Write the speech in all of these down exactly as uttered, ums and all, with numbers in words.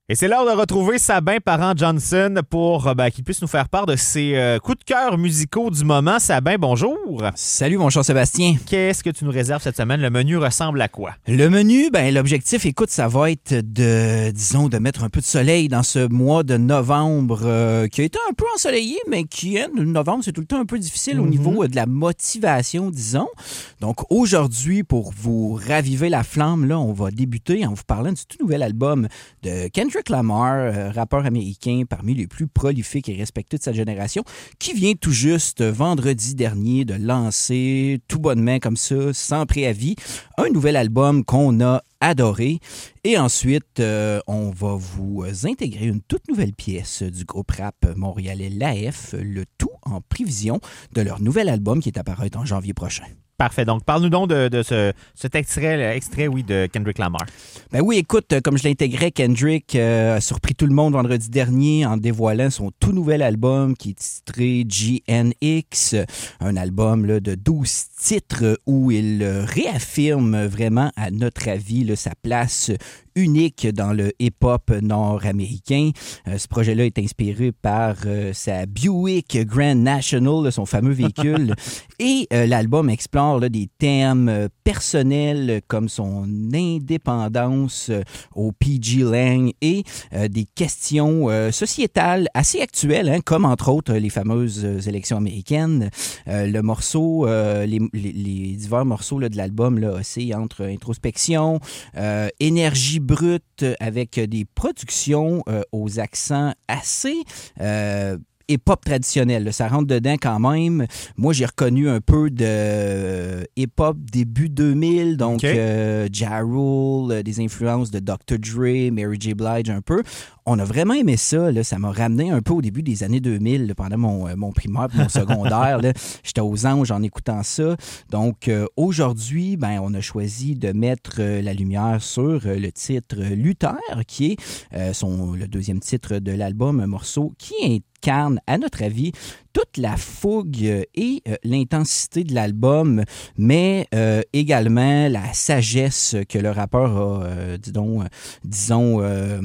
Et c'est l'heure de retrouver Sabin Parent-Johnson pour ben, qu'il puisse nous faire part de ses euh, coups de cœur musicaux du moment. Sabin, bonjour. Salut mon cher Sébastien. Qu'est-ce que tu nous réserves cette semaine? Le menu ressemble à quoi? Le menu, ben l'objectif, écoute, ça va être de, disons, de mettre un peu de soleil dans ce mois de novembre euh, qui a été un peu ensoleillé, mais qui est, novembre, c'est tout le temps un peu difficile mm-hmm. au niveau de la motivation, disons. Donc aujourd'hui, pour vous raviver la flamme, là, on va débuter en vous parlant du tout nouvel album de Kendrick Lamar, euh, rappeur américain parmi les plus prolifiques et respectés de sa génération, qui vient tout juste vendredi dernier de lancer, tout bonnement comme ça, sans préavis, un nouvel album qu'on a adoré. Et ensuite, euh, on va vous intégrer une toute nouvelle pièce du groupe rap montréalais l'A F, le tout en prévision de leur nouvel album qui est à paraître en janvier prochain. Parfait. Donc, parle-nous donc de, de ce, cet extrait, extrait, oui, de Kendrick Lamar. Ben oui, écoute, comme je l'intégrais, Kendrick euh, a surpris tout le monde vendredi dernier en dévoilant son tout nouvel album qui est titré G N X, un album là, de douze titres où il réaffirme vraiment, à notre avis, là, sa place unique dans le hip-hop nord-américain. Euh, ce projet-là est inspiré par euh, sa Buick Grand National, là, son fameux véhicule, et euh, l'album explore là, des thèmes euh, personnels comme son indépendance euh, au P G Lang et euh, des questions euh, sociétales assez actuelles, hein, comme entre autres les fameuses euh, élections américaines. Euh, le morceau, euh, les, les, les divers morceaux là, de l'album là, oscillent entre introspection, euh, énergie brute avec des productions euh, aux accents assez euh, hip-hop traditionnel. Là. Ça rentre dedans quand même. Moi, j'ai reconnu un peu de euh, hip-hop début deux mille, donc okay. euh, Ja Rule, euh, des influences de docteur Dre, Mary J. Blige un peu. On a vraiment aimé ça. Là. Ça m'a ramené un peu au début des années deux mille, là, pendant mon, euh, mon primaire et mon secondaire. Là. J'étais aux anges en écoutant ça. Donc, euh, aujourd'hui, ben, on a choisi de mettre euh, la lumière sur euh, le titre Luther, qui est euh, son, le deuxième titre de l'album, un morceau qui incarne, à notre avis, toute la fougue et euh, l'intensité de l'album, mais euh, également la sagesse que le rappeur a, euh, disons, euh, disons euh,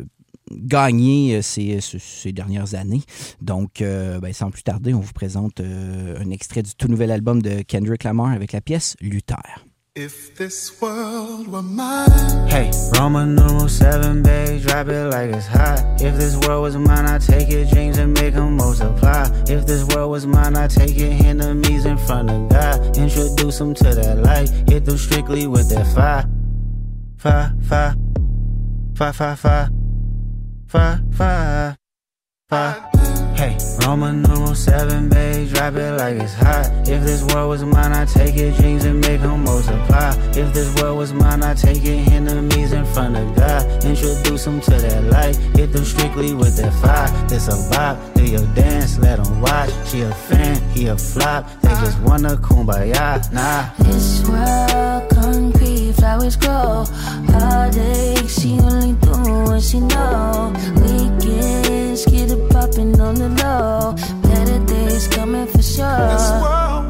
gagné ces, ces dernières années. Donc, euh, ben, sans plus tarder, on vous présente euh, un extrait du tout nouvel album de Kendrick Lamar avec la pièce Luther. If this world were mine. Hey, Roman numeral seven, babe, drop it like it's hot. If this world was mine, I'd take your dreams and make them multiply. If this world was mine, I'd take your enemies in front of God. Introduce them to that light, hit them strictly with that fire. Fire, fire, fire, fire, fire, fire, fire, fire. Hey, Roman numeral seven, babe, drop it like it's hot. If this world was mine, I'd take your dreams and make them multiply. If this world was mine, I'd take your enemies in front of God. Introduce them to that light, hit them strictly with that fire. This a bop, do your dance, let them watch. She a fan, he a flop, they just wanna kumbaya, nah. This world concrete, flowers grow. Heartache, she only do what she know. Weekends, get it poppin' on the low. Better days coming for sure. This world,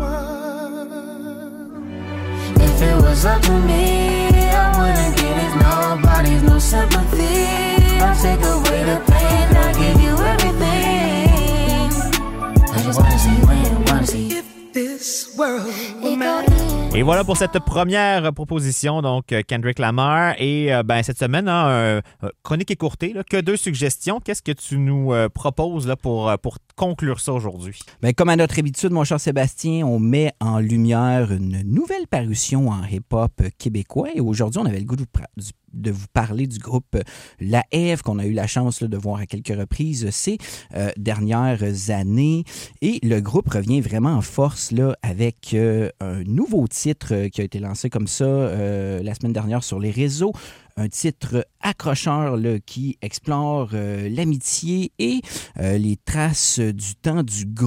if it was up to me, I wouldn't give it nobody's no sympathy. I'll take away the pain, I'll give you everything. I just wanna see you win, wanna see you. if this world were mine. Et voilà pour cette première proposition, donc Kendrick Lamar. Et euh, ben, cette semaine, hein, un, un chronique écourtée, là, que deux suggestions. Qu'est-ce que tu nous euh, proposes là, pour, pour conclure ça aujourd'hui? Bien, comme à notre habitude, mon cher Sébastien, on met en lumière une nouvelle parution en hip-hop québécois. Et aujourd'hui, on avait le goût de, de vous parler du groupe l'A F, qu'on a eu la chance là, de voir à quelques reprises ces euh, dernières années. Et le groupe revient vraiment en force là, avec euh, un nouveau titre qui a été lancé comme ça euh, la semaine dernière sur les réseaux. Un titre accrocheur là, qui explore euh, l'amitié et euh, les traces du temps du groupe.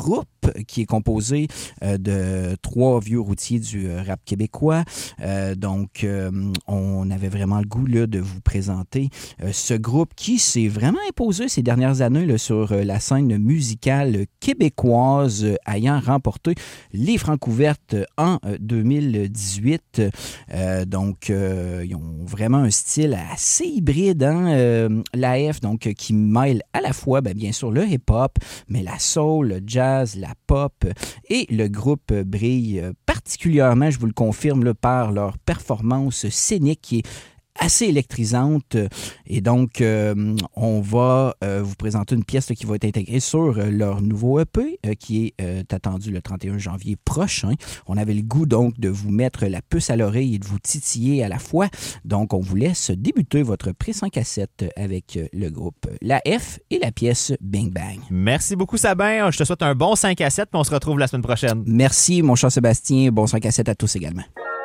qui est composé euh, de trois vieux routiers du euh, rap québécois. Euh, donc, euh, on avait vraiment le goût là, de vous présenter euh, ce groupe qui s'est vraiment imposé ces dernières années là, sur euh, la scène musicale québécoise, euh, ayant remporté les Francouvertes en euh, deux mille dix-huit. Euh, donc, euh, ils ont vraiment un style assez hybride, hein, euh, l'A F, donc euh, qui mêle à la fois, ben, bien sûr, le hip-hop, mais la soul, le jazz, la pop, et le groupe brille particulièrement, je vous le confirme, là, par leur performance scénique qui est assez électrisante. Et donc, euh, on va euh, vous présenter une pièce là, qui va être intégrée sur euh, leur nouveau E P euh, qui est euh, attendu le trente et un janvier prochain. On avait le goût donc de vous mettre la puce à l'oreille et de vous titiller à la fois. Donc, on vous laisse débuter votre pré cinq à sept avec euh, le groupe La F et la pièce Bing Bang. Merci beaucoup, Sabin. Je te souhaite un bon cinq à sept, puis on se retrouve la semaine prochaine. Merci, mon cher Sébastien. Bon cinq à sept à tous également.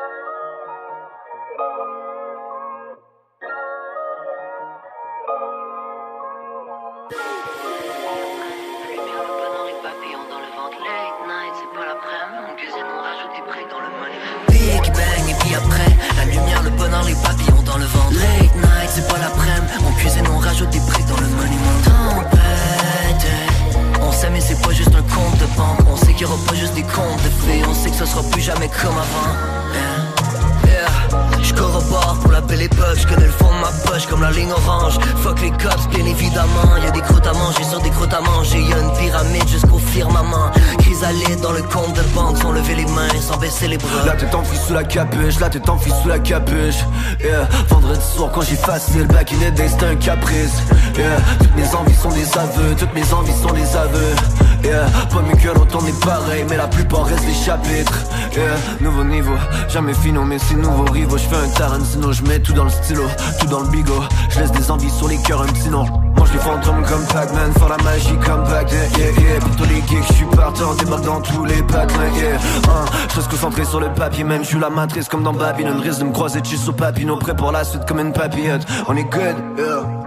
Les papillons dans le ventre. Late night, c'est pas l'après-midi. On cuisine, on rajoute des briques dans le monument. Tempête, on sait mais c'est pas juste un compte de banque. On sait qu'il y aura pas juste des comptes de filles. On sait que ce sera plus jamais comme avant. Yeah, yeah. Je corrobore pour la belle époque. Je connais le fond de ma poche comme la ligne orange. Fuck les cops, bien évidemment. Y'a des croûtes à manger sur des croûtes à manger. Y'a une pyramide jusqu'au firmament. Chrysalide dans le compte de banque. Sans lever les mains, sans baisser les bras. La tête enfouie sous la capuche, la tête enfouie sous la capuche. Yeah. Vendredi soir quand j'ai facile, back in the day c'était un caprice. Yeah. Toutes mes envies sont des aveux, toutes mes envies sont des aveux. Yeah. Pas mieux que l'autre on est pareil, mais la plupart restent des chapitres. Yeah. Nouveau niveau, jamais finaux mais c'est nouveau rivaux. J'fais un Tarantino, j'mets tout dans le stylo, tout dans le bigot. J'laisse des envies sur les cœurs, un petit nom. Mange les fantômes comme Pac-Man, faire la magie comme Pac, yeah, yeah, yeah. Pour tous les geeks, j'suis partant, débarque dans tous les patelins, yeah. uh, J'reste concentré sur le papier, même j'suis la matrice comme dans Babylone. Risque de me croiser dessus sur Papineau, prêt pour la suite comme une papillote. On est good, yeah.